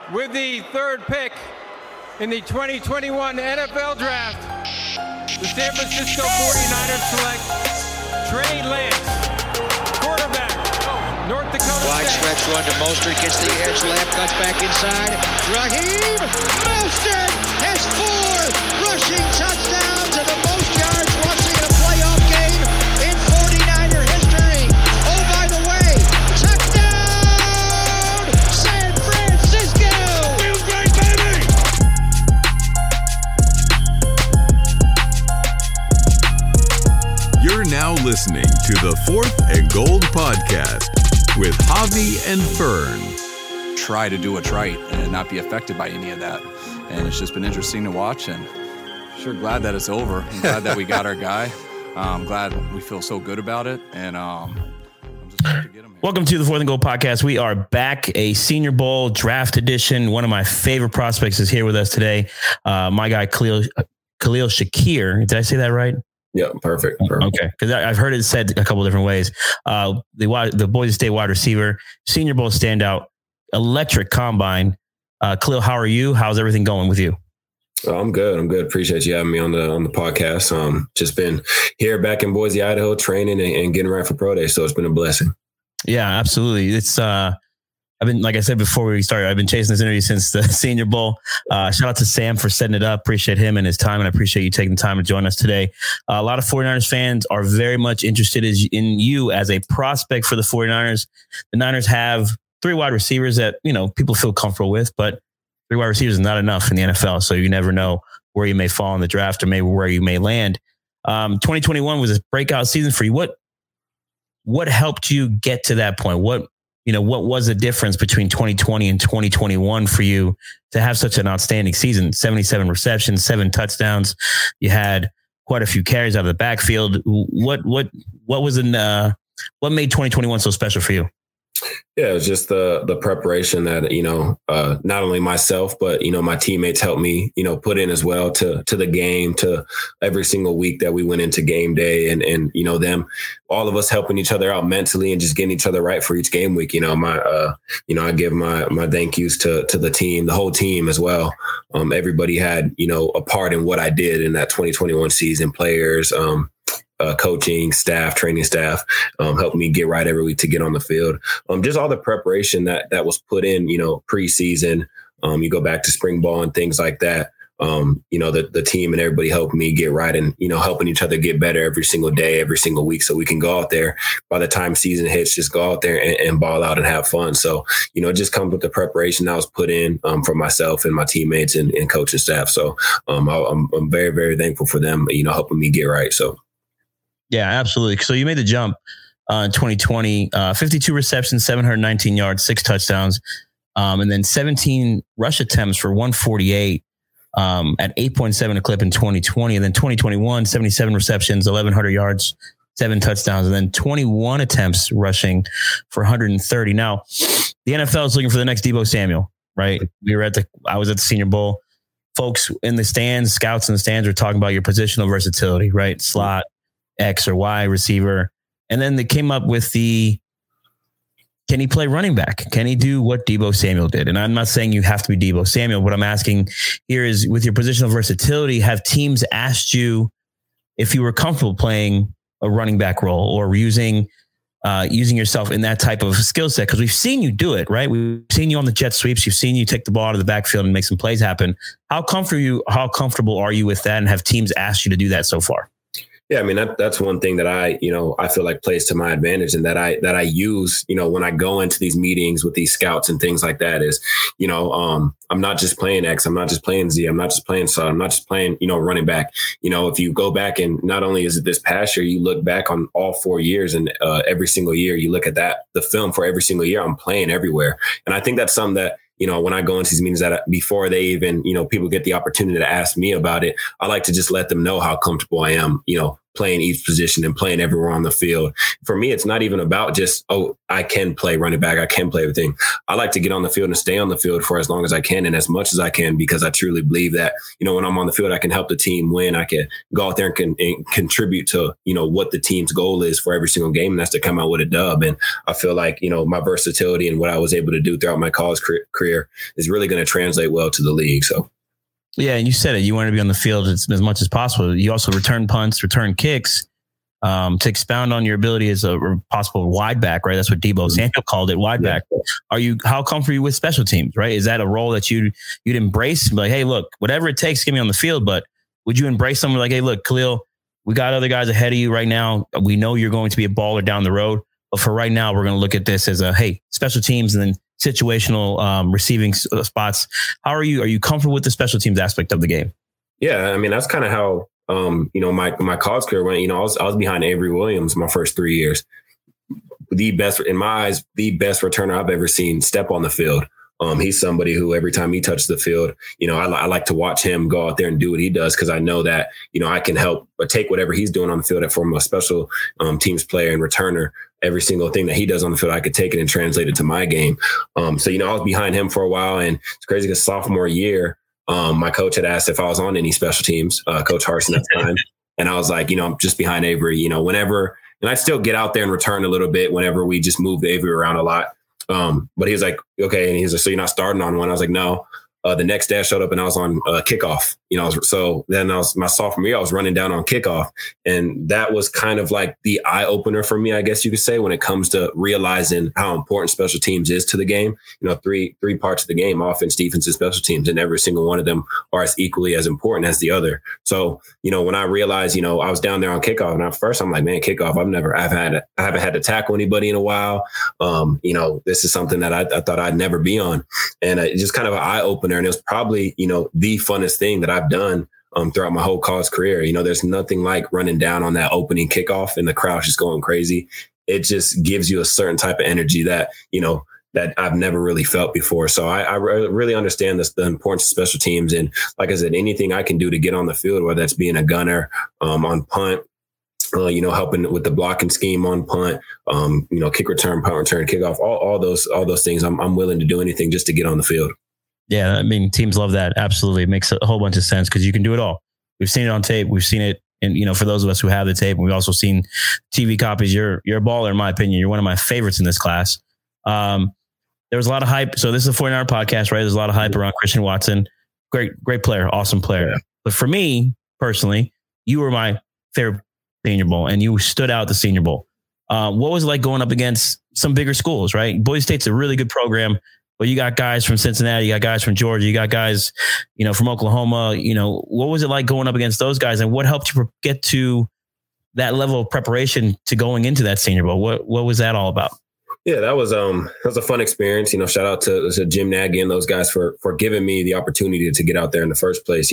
With the third pick in the 2021 NFL Draft, the San Francisco 49ers select Trey Lance, quarterback, North Dakota Wide State. stretch run to Mostert, gets the edge left, cuts back inside. Raheem Mostert has 4 rushing touchdowns and the most yards rushing in a playoff game in 49er history. Oh, by the way, touchdown, San Francisco! Feels great, baby! You're now listening to the 4th and Gold podcast with Javi and Fern. Try to do what's right and not be affected by any of that. And it's just been interesting to watch, and sure glad that it's over. I'm glad that we got our guy. I'm glad we feel so good about it, and I'm just glad to get him here. Welcome to the 4th and Gold podcast. We are back, a Senior Bowl draft edition. One of my favorite prospects is here with us today. My guy, Khalil Shakir. Did I say that right? Yeah, perfect. Okay, because I've heard it said a couple different ways. The Boise State wide receiver, Senior Bowl standout, electric combine. Khalil, how are you? How's everything going with you? I'm good. Appreciate you having me on the podcast. Just been here back in Boise, Idaho, training and getting ready for pro day. So it's been a blessing. Yeah, absolutely. It's I've been, like I said before we started, I've been chasing this interview since the Senior Bowl. Shout out to Sam for setting it up. Appreciate him and his time, and I appreciate you taking the time to join us today. A lot of 49ers fans are very much interested in you as a prospect for the 49ers. The Niners have 3 wide receivers that, people feel comfortable with, but 3 wide receivers is not enough in the NFL. So you never know where you may fall in the draft or maybe where you may land. 2021 was a breakout season for you. What helped you get to that point? What was the difference between 2020 and 2021 for you to have such an outstanding season? 77 receptions, 7 touchdowns. You had quite a few carries out of the backfield. What made 2021 so special for you? Yeah, it was just the preparation that, not only myself, but, my teammates helped me, put in as well to the game, to every single week that we went into game day and them, all of us helping each other out mentally and just getting each other right for each game week. I give my thank yous to the team, the whole team as well. Everybody had, a part in what I did in that 2021 season, players, coaching staff, training staff, helped me get right every week to get on the field. Just all the preparation that was put in, preseason. You go back to spring ball and things like that. The team and everybody helped me get right and, helping each other get better every single day, every single week. So we can go out there by the time season hits, just go out there and ball out and have fun. So, it just comes with the preparation that was put in for myself and my teammates and coaching staff. So I'm very, very thankful for them, helping me get right. So. Yeah, absolutely. So you made the jump in 2020, 52 receptions, 719 yards, 6 touchdowns, and then 17 rush attempts for 148 at 8.7 a clip in 2020. And then 2021, 77 receptions, 1,100 yards, 7 touchdowns, and then 21 attempts rushing for 130. Now, the NFL is looking for the next Deebo Samuel, right? I was at the Senior Bowl. Folks in the stands, scouts in the stands, are talking about your positional versatility, right? Slot, X or Y receiver. And then they came up with can he play running back? Can he do what Deebo Samuel did? And I'm not saying you have to be Deebo Samuel. What I'm asking here is, with your positional versatility, have teams asked you if you were comfortable playing a running back role or using yourself in that type of skill set? Because we've seen you do it, right? We've seen you on the jet sweeps. You've seen you take the ball out of the backfield and make some plays happen. How comfortable are you with that? And have teams asked you to do that so far? Yeah, I mean, that's one thing that I feel like plays to my advantage, and that I use, when I go into these meetings with these scouts and things like that is, I'm not just playing X, I'm not just playing Z, I'm not just playing slot, I'm not just playing, running back. If you go back and not only is it this past year, you look back on all 4 years and every single year, you look at the film for every single year, I'm playing everywhere. And I think that's something that, when I go into these meetings, that before they even, people get the opportunity to ask me about it, I like to just let them know how comfortable I am, playing each position and playing everywhere on the field. For me, it's not even about just, I can play running back, I can play everything. I like to get on the field and stay on the field for as long as I can and as much as I can, because I truly believe that, when I'm on the field, I can help the team win. I can go out there and contribute to, what the team's goal is for every single game, and that's to come out with a dub. And I feel like, my versatility and what I was able to do throughout my college career is really going to translate well to the league. So. Yeah, and you said it. You want to be on the field as much as possible. You also return punts, return kicks, to expound on your ability as a possible wide back, right? That's what Deebo Samuel called it, wide back. How comfortable are you with special teams, right? Is that a role that you'd embrace? Like, hey, look, whatever it takes, get me on the field. But would you embrace someone like, hey, look, Khalil, we got other guys ahead of you right now. We know you're going to be a baller down the road. But for right now, we're going to look at this as hey, special teams and then situational receiving spots. How are you? Are you comfortable with the special teams aspect of the game? Yeah, I mean, that's kind of how, my college career went. I was behind Avery Williams my first 3 years. The best, in my eyes, the best returner I've ever seen step on the field. He's somebody who every time he touches the field, I like to watch him go out there and do what he does, because I know that, I can help or take whatever he's doing on the field from a special teams player and returner. Every single thing that he does on the field, I could take it and translate it to my game. So, I was behind him for a while, and it's crazy because sophomore year, my coach had asked if I was on any special teams, Coach Harsin at the time. And I was like, I'm just behind Avery, whenever, and I'd still get out there and return a little bit whenever we just moved Avery around a lot. But he was like, okay. And he's like, so you're not starting on one? I was like, no. The next day I showed up and I was on kickoff, so then I was my sophomore year, I was running down on kickoff. And that was kind of like the eye opener for me, I guess you could say, when it comes to realizing how important special teams is to the game. Three parts of the game: offense, defense, and special teams. And every single one of them are as equally as important as the other. So, when I realized, I was down there on kickoff, and at first I'm like, man, kickoff, I haven't had to tackle anybody in a while. This is something that I thought I'd never be on. And it's just kind of an eye opener. And it was probably, the funnest thing that I've done throughout my whole college career. There's nothing like running down on that opening kickoff and the crowd just going crazy. It just gives you a certain type of energy that, that I've never really felt before. So I really understand the importance of special teams. And like I said, anything I can do to get on the field, whether that's being a gunner on punt, helping with the blocking scheme on punt, kick return, punt return, kickoff, all those things. I'm willing to do anything just to get on the field. Yeah, I mean, teams love that. Absolutely. It makes a whole bunch of sense because you can do it all. We've seen it on tape. We've seen it. And, for those of us who have the tape, we've also seen TV copies. You're a baller, in my opinion. You're one of my favorites in this class. There was a lot of hype. So this is a 49er podcast, right? There's a lot of hype around Christian Watson. Great player. Awesome player. Yeah. But for me, personally, you were my favorite Senior Bowl, and you stood out at the Senior Bowl. What was it like going up against some bigger schools, right? Boise State's a really good program. But you got guys from Cincinnati, you got guys from Georgia, you got guys, from Oklahoma. What was it like going up against those guys, and what helped you get to that level of preparation to going into that Senior Bowl? What was that all about? Yeah, that was a fun experience. Shout out to Jim Nagy and those guys for giving me the opportunity to get out there in the first place.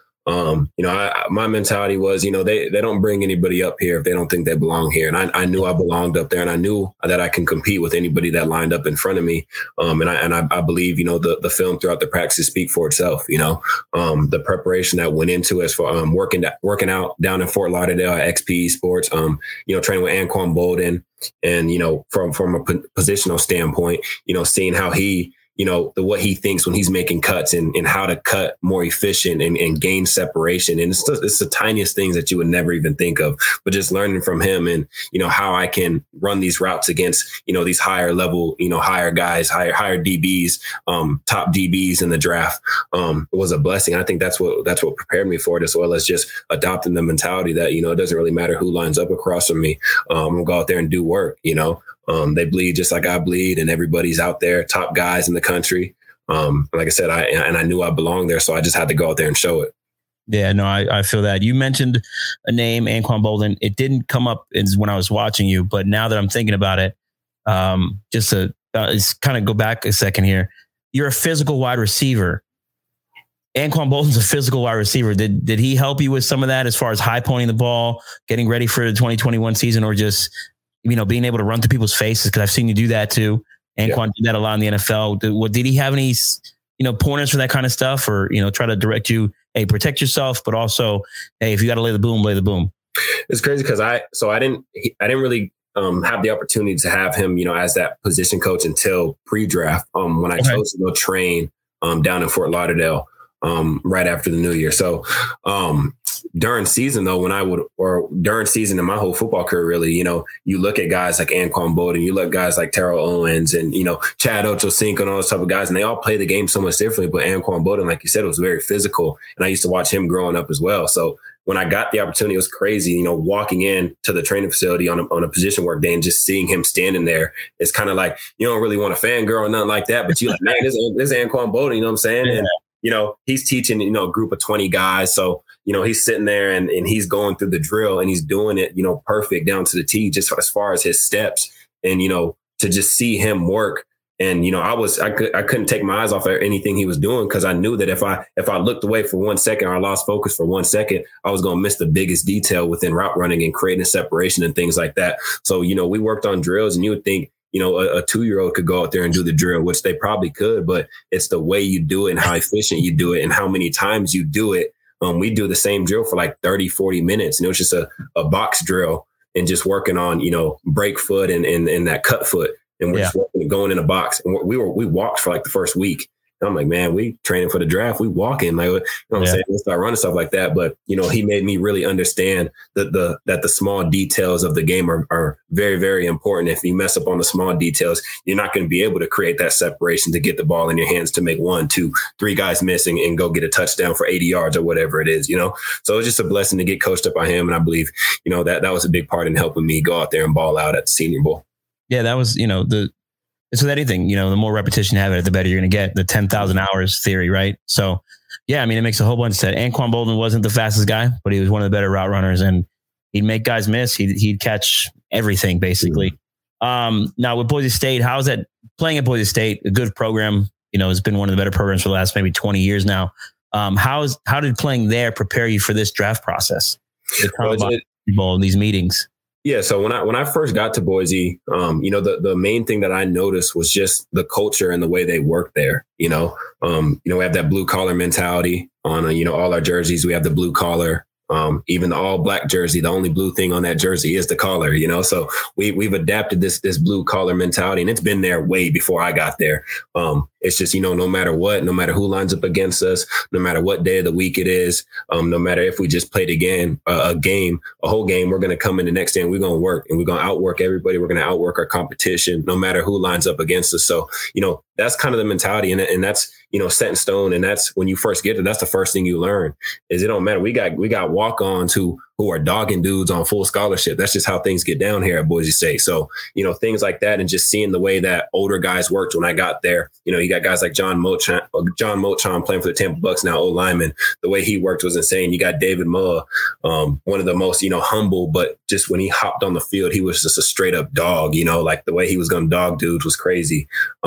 My mentality was, they don't bring anybody up here if they don't think they belong here. And I knew I belonged up there, and I knew that I can compete with anybody that lined up in front of me. And I believe, the film throughout the practices speak for itself. The preparation that went into it for working out down in Fort Lauderdale at XPE Sports, training with Anquan Bolden, and, from a positional standpoint, seeing how he, what he thinks when he's making cuts and how to cut more efficient and gain separation. And it's the tiniest things that you would never even think of, but just learning from him and, how I can run these routes against, these higher level, higher guys, higher DBs, top DBs in the draft, was a blessing. I think that's what prepared me for it, as well as just adopting the mentality that, it doesn't really matter who lines up across from me. I'm gonna go out there and do work, They bleed just like I bleed, and everybody's out there, top guys in the country. Like I said, I knew I belonged there, so I just had to go out there and show it. Yeah, no, I feel that. You mentioned a name, Anquan Bolden. It didn't come up when I was watching you, but now that I'm thinking about it, just to kind of go back a second here, you're a physical wide receiver. Anquan Bolden's a physical wide receiver. Did he help you with some of that as far as high pointing the ball, getting ready for the 2021 season, or just being able to run through people's faces? Because I've seen you do that too. Anquan did that a lot in the NFL. Did he have any, pointers for that kind of stuff, or, try to direct you, hey, protect yourself, but also, hey, if you got to lay the boom, lay the boom? It's crazy because I didn't really have the opportunity to have him, as that position coach until pre-draft when I chose to go train down in Fort Lauderdale right after the new year. So during season, though, during season in my whole football career, really, you look at guys like Anquan Boldin, you look at guys like Terrell Owens and, Chad Ochocinco and all those type of guys, and they all play the game so much differently. But Anquan Boldin, like you said, was very physical. And I used to watch him growing up as well. So when I got the opportunity, it was crazy, walking in to the training facility on a position work day and just seeing him standing there. It's kind of like, you don't really want a fangirl or nothing like that, but you're like, man, this is Anquan Boldin, you know what I'm saying? Yeah. And, he's teaching, a group of 20 guys. So, he's sitting there and he's going through the drill and he's doing it, perfect down to the T, just as far as his steps and, to just see him work. And, I couldn't take my eyes off of anything he was doing because I knew that if I looked away for 1 second or I lost focus for 1 second, I was going to miss the biggest detail within route running and creating separation and things like that. So, we worked on drills and you would think, a 2-year-old could go out there and do the drill, which they probably could, but it's the way you do it and how efficient you do it and how many times you do it. We do the same drill for like 30, 40 minutes. And it was just a box drill and just working on, break foot and that cut foot. And we're just going in a box. And we walked for like the first week. And I'm like, man, we training for the draft. We walking, like, what I'm saying? We'll start running stuff like that. But, he made me really understand that the small details of the game are very, very important. If you mess up on the small details, you're not going to be able to create that separation to get the ball in your hands to make 1, 2, 3 guys missing and go get a touchdown for 80 yards or whatever it is, So it's just a blessing to get coached up by him. And I believe, that was a big part in helping me go out there and ball out at the Senior Bowl. Yeah, that was, it's with anything, the more repetition you have it, the better you're going to get. The 10,000 hours theory, right? So, yeah, it makes a whole bunch of sense. Anquan Boldin wasn't the fastest guy, but he was one of the better route runners, and he'd make guys miss. He'd catch everything, basically. Now, with Boise State, how's that playing at Boise State? A good program, has been one of the better programs for the last maybe 20 years now. How did playing there prepare you for this draft process? These meetings? Yeah. So when I first got to Boise, the main thing that I noticed was just the culture and the way they work there. We have that blue collar mentality on, all our jerseys. We have the blue collar. Even the all black jersey, the only blue thing on that jersey is the collar, so we've adapted this blue collar mentality, and it's been there way before I got there. It's just, no matter what, no matter who lines up against us, no matter what day of the week it is, no matter if we just played a whole game, we're going to come in the next day and we're going to work and we're going to outwork everybody. We're going to outwork our competition, no matter who lines up against us. So, that's kind of the mentality, and that's, set in stone. And that's when you first get there, that's the first thing you learn is it don't matter. We got walk-ons who are dogging dudes on full scholarship. That's just how things get down here at Boise State. So, things like that, and just seeing the way that older guys worked when I got there, you got guys like John Mochon playing for the Tampa Bucks now, old lineman. The way he worked was insane. You got David Mulla, one of the most, humble, but just when he hopped on the field, he was just a straight up dog, like the way he was going to dog dudes was crazy.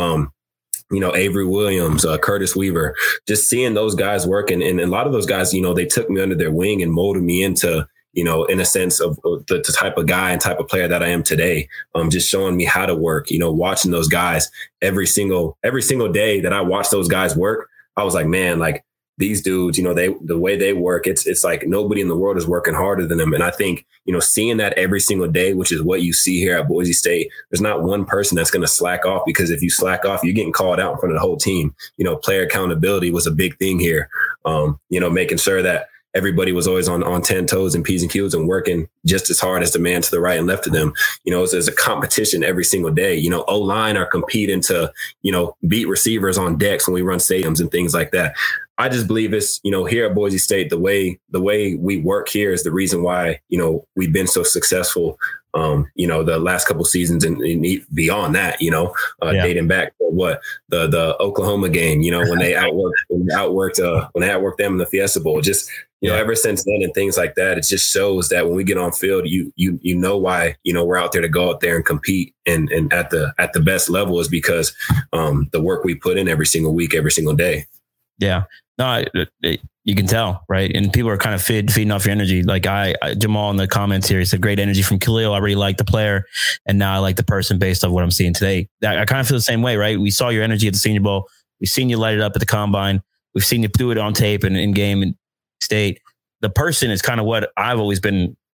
Avery Williams, Curtis Weaver, just seeing those guys work. And a lot of those guys, they took me under their wing and molded me into, in a sense of the type of guy and type of player that I am today. Just showing me how to work, watching those guys every single day that I watch those guys work. I was like, man, like these dudes, the way they work, it's like nobody in the world is working harder than them. And I think, seeing that every single day, which is what you see here at Boise State, there's not one person that's going to slack off, because if you slack off, you're getting called out in front of the whole team. Player accountability was a big thing here. Making sure that everybody was always on 10 toes and P's and Q's and working just as hard as the man to the right and left of them. There's a competition every single day. O-line are competing to, beat receivers on decks when we run stadiums and things like that. I just believe it's, here at Boise State, the way we work here is the reason why, we've been so successful, the last couple seasons and beyond that, dating back to the Oklahoma game, when they outworked them in the Fiesta Bowl, just, ever since then and things like that, it just shows that when we get on field, you know why, we're out there to go out there and compete and at the best level is because, the work we put in every single week, every single day. Yeah. No, you can tell, right? And people are kind of feeding off your energy. Like Jamal in the comments here, he said, great energy from Khalil. I really like the player. And now I like the person based off what I'm seeing today. I kind of feel the same way, right? We saw your energy at the Senior Bowl. We've seen you light it up at the Combine. We've seen you do it on tape and in game and state. The person is kind of what I've always been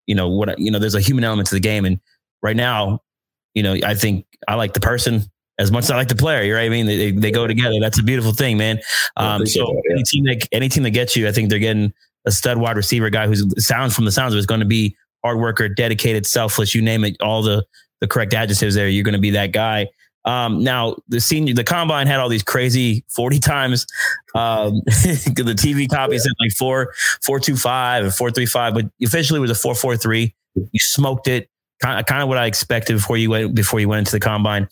there's a human element to the game. And right now, I think I like the person as much as I like the player. Right? I mean, they go together. That's a beautiful thing, man. Any team that gets you, I think they're getting a stud wide receiver guy who's from the sounds of it is going to be hard worker, dedicated, selfless, you name it, all the correct adjectives there. You're going to be that guy. Now the combine had all these crazy 40 times. The TV copy said like 4.25 or 4.35, but officially it was a 4.43. You smoked it. Kind of what I expected before you went into the combine.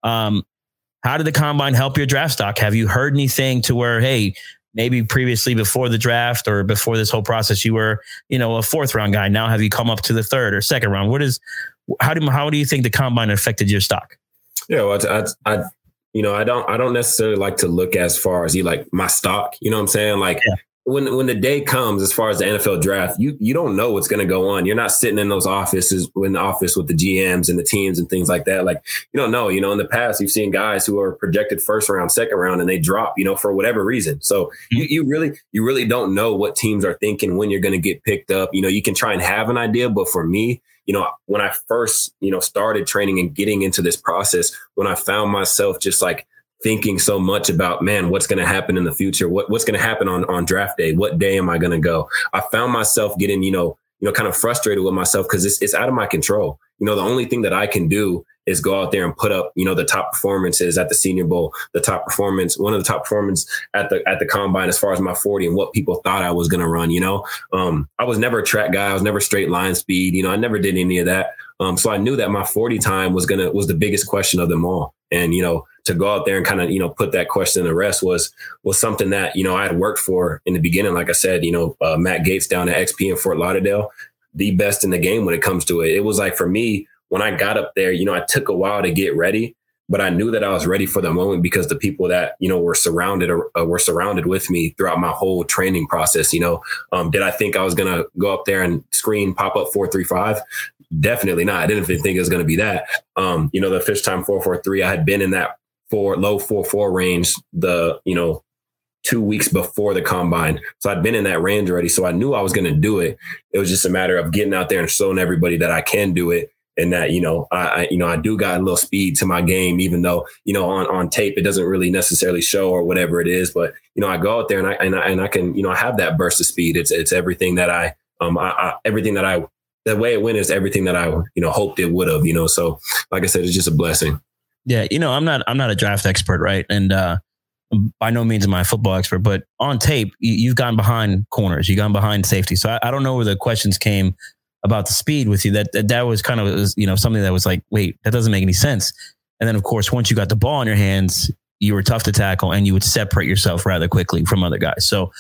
How did the combine help your draft stock? Have you heard anything to where, hey, maybe previously before the draft or before this whole process, you were, a fourth round guy. Now have you come up to the third or second round? How do you think the combine affected your stock? Yeah, well, I don't necessarily like to look as far as my stock. You know what I'm saying? Like when the day comes, as far as the NFL draft, you don't know what's going to go on. You're not sitting in those offices in the office with the GMs and the teams and things like that. Like, you don't know. In the past, you've seen guys who are projected first round, second round, and they drop, for whatever reason. So you really don't know what teams are thinking when you're going to get picked up. You can try and have an idea, but for me, when I first, started training and getting into this process, when I found myself just like thinking so much about, man, what's going to happen in the future? What's going to happen on draft day? What day am I going to go? I found myself getting, kind of frustrated with myself because it's out of my control. The only thing that I can do is go out there and put up, the top performances at the Senior Bowl, one of the top performances at the combine as far as my 40 and what people thought I was going to run. I was never a track guy. I was never straight line speed. I never did any of that. So I knew that my 40 time was the biggest question of them all. And, to go out there and kind of, put that question to rest was something that, I had worked for in the beginning. Like I said, Matt Gates down at XP in Fort Lauderdale, the best in the game when it comes to it. It was like, for me, when I got up there, I took a while to get ready, but I knew that I was ready for the moment because the people that, were surrounded with me throughout my whole training process. Did I think I was going to go up there and screen pop up 4.35? Definitely not. I didn't think it was going to be that. The fish time 4.43, I had been in that low 4.4 range, 2 weeks before the combine. So I'd been in that range already. So I knew I was going to do it. It was just a matter of getting out there and showing everybody that I can do it. And that, I do got a little speed to my game, even though, on tape, it doesn't really necessarily show or whatever it is. But, I go out there and I can, I have that burst of speed. It's everything that the way it went is everything that I, hoped it would have, so like I said, it's just a blessing. Yeah. I'm not a draft expert, right? And, by no means am I a football expert, but on tape, you've gone behind corners, you've gone behind safety. So I don't know where the questions came about the speed with you. That was kind of, something that was like, wait, that doesn't make any sense. And then of course, once you got the ball in your hands, you were tough to tackle and you would separate yourself rather quickly from other guys. So,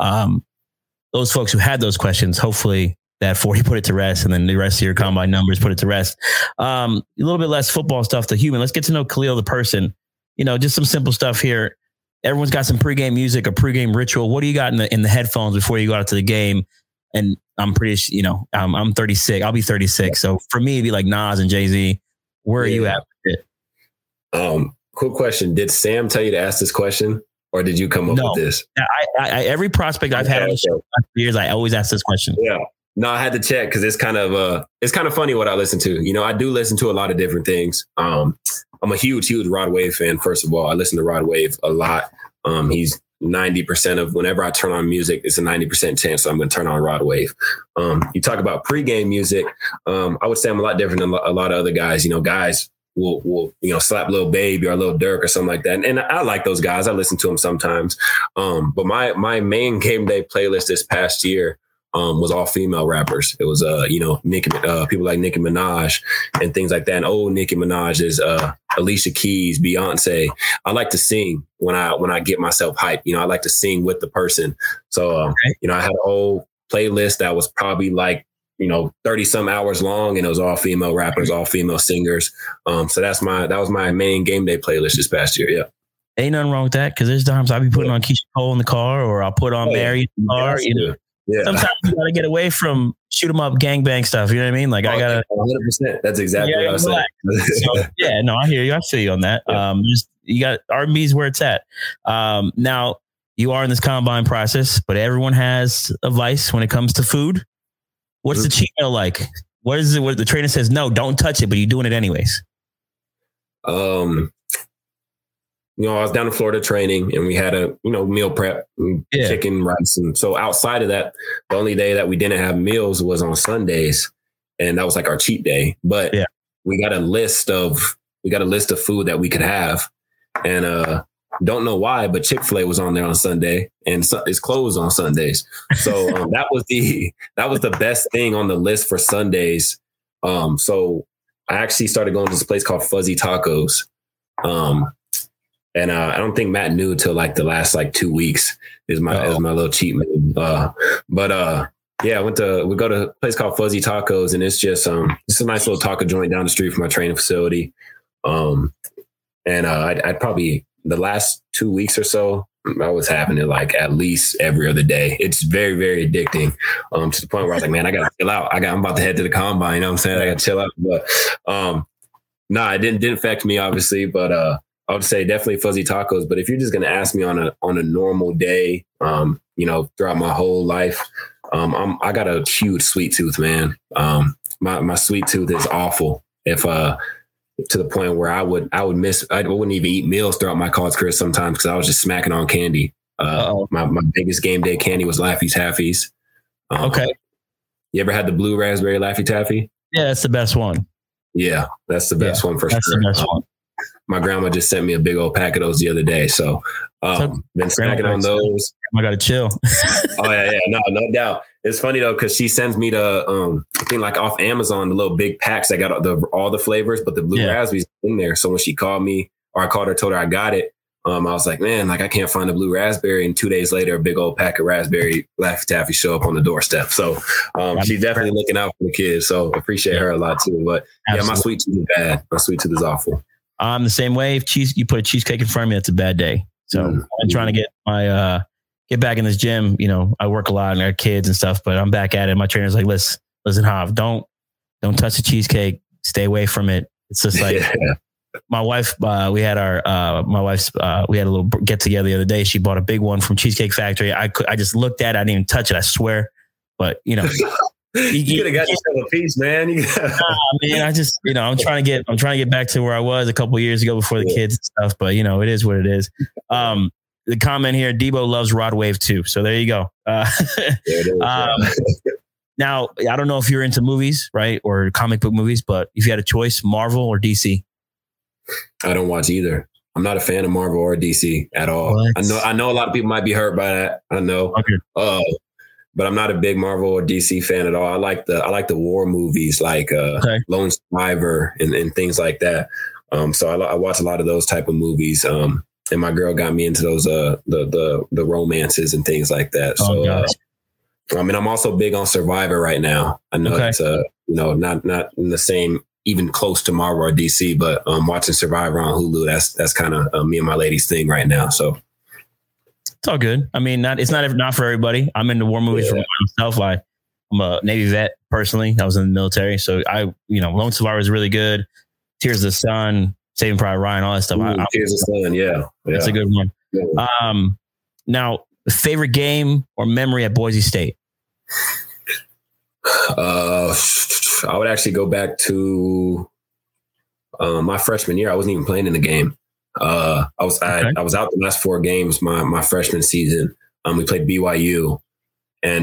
those folks who had those questions, hopefully that 40 put it to rest, and then the rest of your combine numbers put it to rest. A little bit less football stuff, the human. Let's get to know Khalil, the person. Just some simple stuff here. Everyone's got some pregame music, a pregame ritual. What do you got in the headphones before you go out to the game? And I'm pretty, I'm 36. I'll be 36. So for me, it'd be like Nas and Jay-Z. Where are you at with it? Quick question. Did Sam tell you to ask this question, or did you come up with this? I every prospect I've had on the show for years, I always ask this question. Yeah. No, I had to check because it's kind of funny what I listen to. I do listen to a lot of different things. I'm a huge Rod Wave fan. First of all, I listen to Rod Wave a lot. He's 90% of whenever I turn on music, it's a 90% chance I'm going to turn on Rod Wave. You talk about pregame music. I would say I'm a lot different than a lot of other guys. Guys will slap Lil Baby or Lil Durk or something like that. And I like those guys. I listen to them sometimes. But my main game day playlist this past year was all female rappers. It was, people like Nicki Minaj and things like that. And old Nicki Minaj is Alicia Keys, Beyonce. I like to sing when I get myself hyped. I like to sing with the person. So, I had a whole playlist that was probably like, 30 some hours long, and it was all female rappers, all female singers. So that was my main game day playlist this past year. Yeah. Ain't nothing wrong with that. Cause there's times I'll be putting on Keisha Cole in the car, or I'll put on Mary in the car. Yeah. Sometimes you gotta get away from shoot 'em up gangbang stuff. You know what I mean? Like I gotta 100%. That's exactly what I was saying. So, yeah, no, I hear you. I feel you on that. Yeah. You got R&B's where it's at. Now you are in this combine process, but everyone has a vice when it comes to food. What's the cheat meal like? What is it? What the trainer says, no, don't touch it, but you're doing it anyways. I was down in Florida training and we had a, meal prep, chicken, rice. And so outside of that, the only day that we didn't have meals was on Sundays. And that was like our cheat day. But we got a list of food that we could have. And don't know why, but Chick-fil-A was on there on Sunday and it's closed on Sundays. So that was the best thing on the list for Sundays. So I actually started going to this place called Fuzzy Tacos. And I don't think Matt knew till like the last 2 weeks is my little cheat meal. We go to a place called Fuzzy Tacos, and it's just it's a nice little taco joint down the street from my training facility. I'd probably the last 2 weeks or so, I was having it like at least every other day. It's very, very addicting. To the point where I was like, man, I gotta chill out. I'm about to head to the combine. You know what I'm saying? I gotta chill out. But it didn't affect me obviously, but I would say definitely Fuzzy Tacos. But if you're just going to ask me on a normal day, throughout my whole life, I got a huge sweet tooth, man. My sweet tooth is awful. If to the point where I wouldn't even eat meals throughout my college career sometimes because I was just smacking on candy. My biggest game day candy was Laffy Taffies. Okay. You ever had the blue raspberry Laffy Taffy? Yeah, that's the best one. Yeah, that's the best one for sure. That's the best one. My grandma just sent me a big old pack of those the other day. So been snacking on those. I got to chill. Oh yeah. No doubt. It's funny though, because she sends me the thing like off Amazon, the little big packs that got all the flavors, but the blue raspberries in there. So when she called me or I called her, told her I got it. I was like, man, I can't find the blue raspberry. And 2 days later, a big old pack of raspberry Laffy Taffy show up on the doorstep. So she's definitely looking out for the kids. So appreciate her a lot too. But my sweet tooth is bad. My sweet tooth is awful. I'm the same way. If you put a cheesecake in front of me, that's a bad day. So I'm trying to get back in this gym. I work a lot and I have kids and stuff, but I'm back at it. My trainer's like, listen, Hav, don't touch the cheesecake. Stay away from it. It's just like my wife. We had a little get together the other day. She bought a big one from Cheesecake Factory. I just looked at it. I didn't even touch it. I swear. But you could have got yourself a piece, man. Man, I just, I'm trying to get back to where I was a couple of years ago before the kids and stuff. But it is what it is. The comment here, Debo loves Rod Wave too. So there you go. Now, I don't know if you're into movies, right, or comic book movies, but if you had a choice, Marvel or DC? I don't watch either. I'm not a fan of Marvel or DC at all. What? I know a lot of people might be hurt by that. I know. Okay. But I'm not a big Marvel or DC fan at all. I like the war movies like Lone Survivor and things like that. So I watch a lot of those type of movies. And my girl got me into those the romances and things like that. So I'm also big on Survivor right now. I know it's not in the same, even close to Marvel or DC, but watching Survivor on Hulu, that's kind of me and my lady's thing right now. So. It's all good. I mean, it's not for everybody. I'm into war movies for myself. I'm a Navy vet personally. I was in the military. So Lone Survivor is really good. Tears of the Sun, Saving Private Ryan, all that stuff. Tears of the Sun. Yeah. That's a good one. Yeah. Now, favorite game or memory at Boise State? I would actually go back to my freshman year. I wasn't even playing in the game. I was out the last 4 games my freshman season. We played BYU, and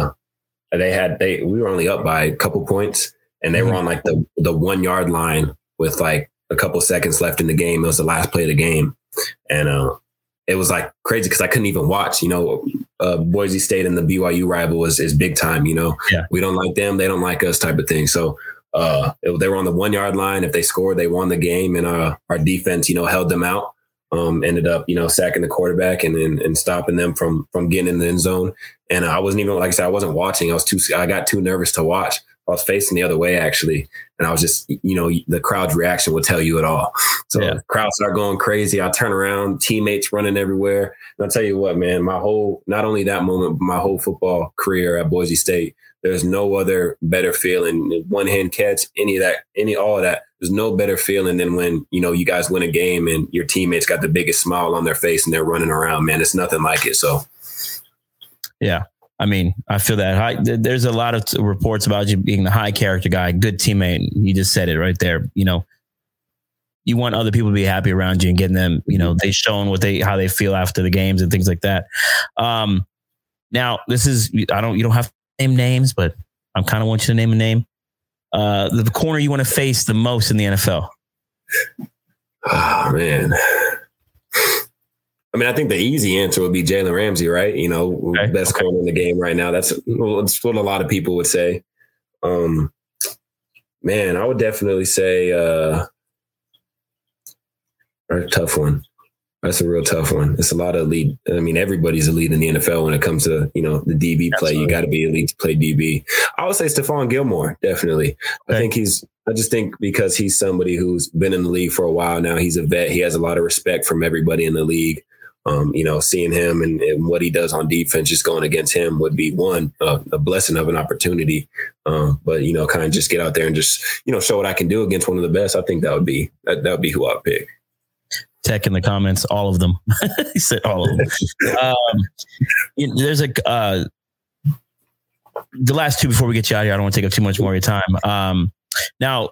we were only up by a couple points, and they were on like the 1 yard line with like a couple seconds left in the game. It was the last play of the game, and it was like crazy because I couldn't even watch. Boise State and the BYU rival is big time. We don't like them, they don't like us, type of thing. So. They were on the 1 yard line. If they scored, they won the game, and our defense, held them out. Ended up, sacking the quarterback and stopping them from getting in the end zone. And I wasn't even, like I said, I wasn't watching. I got too nervous to watch. I was facing the other way actually, and I was just, the crowd's reaction will tell you it all. So the crowd started going crazy. I turn around, teammates running everywhere. And I'll tell you what, man, not only that moment, but my whole football career at Boise State. There's no other better feeling. One hand catch, all of that. There's no better feeling than when, you guys win a game and your teammates got the biggest smile on their face and they're running around, man. It's nothing like it. So. Yeah. I mean, I feel that there's a lot of reports about you being the high character guy, good teammate. You just said it right there. You know, you want other people to be happy around you and getting them, you know, they showing how they feel after the games and things like that. Now this is, you don't have to name names, but I kind of want you to name a name. The corner you want to face the most in the NFL. Oh man. I mean, I think the easy answer would be Jalen Ramsey, right? You know, best corner in the game right now. That's what a lot of people would say. Man, I would definitely say a tough one. That's a real tough one. It's a lot of elite. I mean, everybody's elite in the NFL when it comes to, you know, the DB play. Absolutely. You got to be elite to play DB. I would say Stephon Gilmore, definitely. Okay. I just think because he's somebody who's been in the league for a while now, he's a vet. He has a lot of respect from everybody in the league. You know, seeing him and what he does on defense, just going against him would be a blessing of an opportunity. But, you know, kind of just get out there and just, you know, show what I can do against one of the best. I think that would be who I'd pick. Tech in the comments, all of them. He said all of them. There's the last two before we get you out here. I don't want to take up too much more of your time. Now,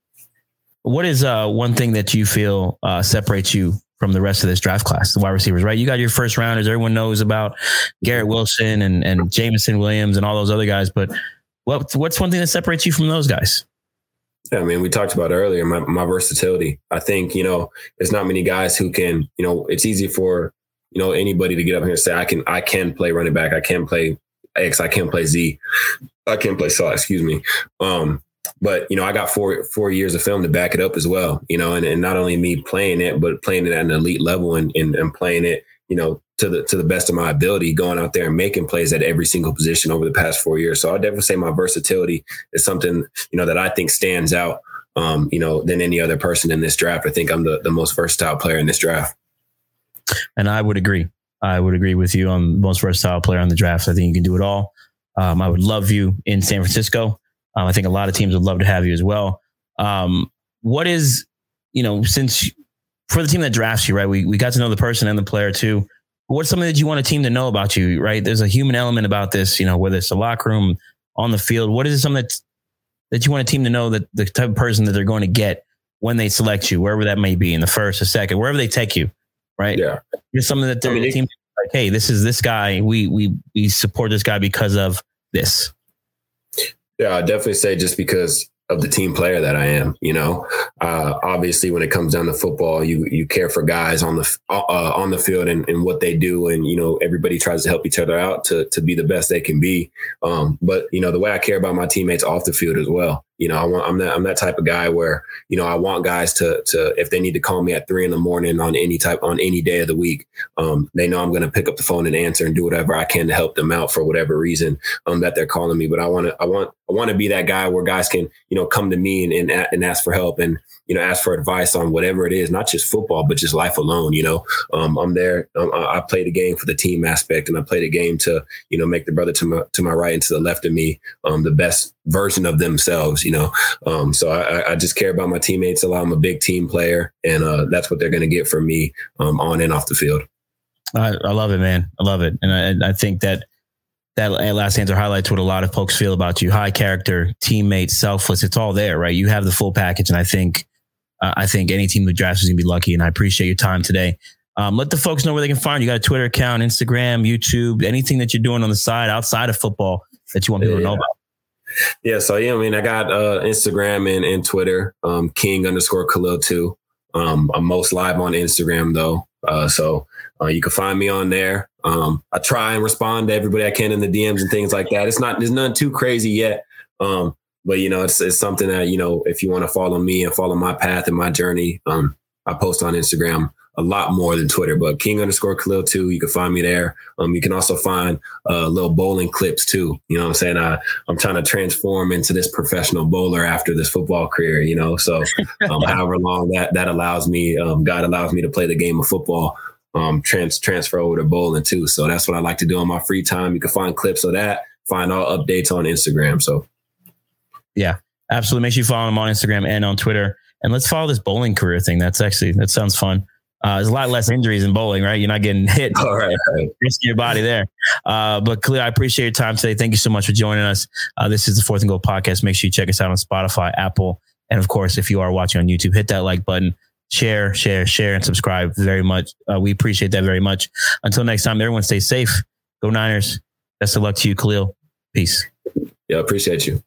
what is one thing that you feel separates you from the rest of this draft class, the wide receivers, right? You got your first rounders. Everyone knows about Garrett Wilson and Jameson Williams and all those other guys. But what's one thing that separates you from those guys? Yeah, I mean, we talked about earlier, my versatility. I think, you know, there's not many guys who can, you know, it's easy for, you know, anybody to get up here and say, I can play running back. I can play X. I can play Z. I can play slot, excuse me. But, you know, I got four years of film to back it up as well, you know, and not only me playing it, but playing it at an elite level and playing it, you know, to the best of my ability, going out there and making plays at every single position over the past 4 years. So I'd definitely say my versatility is something, you know, that I think stands out, you know, than any other person in this draft. I think I'm the most versatile player in this draft. And I would agree. I would agree with you. I'm the most versatile player on the draft. I think you can do it all. I would love you in San Francisco. I think a lot of teams would love to have you as well. What is, you know, since for the team that drafts you, right, we got to know the person and the player too. What's something that you want a team to know about you, right? There's a human element about this, you know, whether it's the locker room, on the field. What is it something that you want a team to know, that the type of person that they're going to get when they select you, wherever that may be, in the first or second, wherever they take you, right? Yeah. It's something that the team like, hey, this is this guy. We support this guy because of this. Yeah, I'd definitely say just because of the team player that I am, you know, obviously when it comes down to football, you care for guys on the field and what they do. And, you know, everybody tries to help each other out to be the best they can be. But, you know, the way I care about my teammates off the field as well. You know, I'm that type of guy where, you know, I want guys to if they need to call me at 3 a.m. on any day of the week, they know I'm going to pick up the phone and answer and do whatever I can to help them out for whatever reason that they're calling me. But I want to be that guy where guys can, you know, come to me and ask for help and, you know, ask for advice on whatever it is, not just football, but just life alone. You know, I'm there. I play the game for the team aspect, and I play the game to, you know, make the brother to my right and to the left of me the best version of themselves. You know, so I just care about my teammates a lot. I'm a big team player, and that's what they're going to get from me on and off the field. I love it, man. I love it, and I think that last answer highlights what a lot of folks feel about you: high character, teammate, selfless. It's all there, right? You have the full package, and I think any team who drafts is gonna be lucky. And I appreciate your time today. Let the folks know where they can find you. You got a Twitter account, Instagram, YouTube, anything that you're doing on the side outside of football that you want people to know about. Yeah, so I mean, I got Instagram and Twitter, King_Khalil 2. I'm most live on Instagram though, so you can find me on there. I try and respond to everybody I can in the DMs and things like that. There's nothing too crazy yet, but you know, it's something that, you know, if you want to follow me and follow my path and my journey, I post on Instagram a lot more than Twitter, but King_Khalil 2, you can find me there. You can also find little bowling clips too. You know what I'm saying? I'm trying to transform into this professional bowler after this football career, you know? So however long that allows me, God allows me to play the game of football, transfer over to bowling too. So that's what I like to do on my free time. You can find clips of that, find all updates on Instagram. So yeah, absolutely. Make sure you follow him on Instagram and on Twitter, and let's follow this bowling career thing. That sounds fun. There's a lot less injuries in bowling, right? You're not getting hit. All right. Risking your body there. But Khalil, I appreciate your time today. Thank you so much for joining us. This is the 4th and Goal podcast. Make sure you check us out on Spotify, Apple, and of course, if you are watching on YouTube, hit that like button, share, and subscribe very much. We appreciate that very much. Until next time, everyone stay safe. Go Niners. Best of luck to you, Khalil. Peace. Yeah, appreciate you.